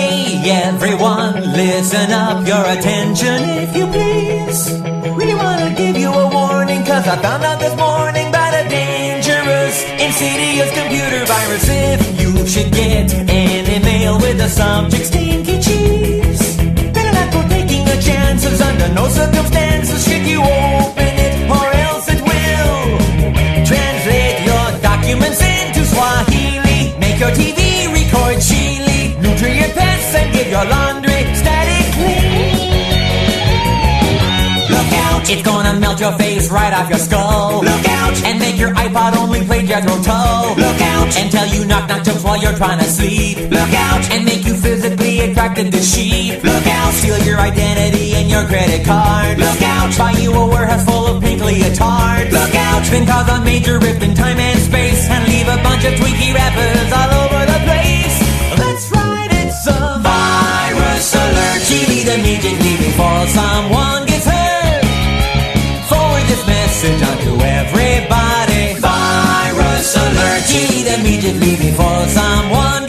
Hey everyone, listen up, your attention if you please. Really wanna give you a warning, cause I found out this morning about a dangerous, insidious computer virus. If you should get an email with the subject stinky cheese, better not go taking a chances. Under no circumstances should you open it, or else it will translate your documents into Swahili, make your TV record Chile, nutrient pests and give your laundry static clean. Look out, it's gonna melt your face right off your skull. Look out, and make your iPod only play Jethro Tull. Look out, and tell you knock knock jokes while you're trying to sleep. Look out, and make you physically attracted to sheep. Look out, steal your identity and your credit card. Look out, buy you a warehouse full of pink leotards. Look out, then cause a major rift in time and space, and leave a bunch of tweaky rappers all over the place. That's right, it's a virus alert. Chile the immediately before someone gets hurt. Forward this message on to everybody. Virus alert. Chile the immediately before someone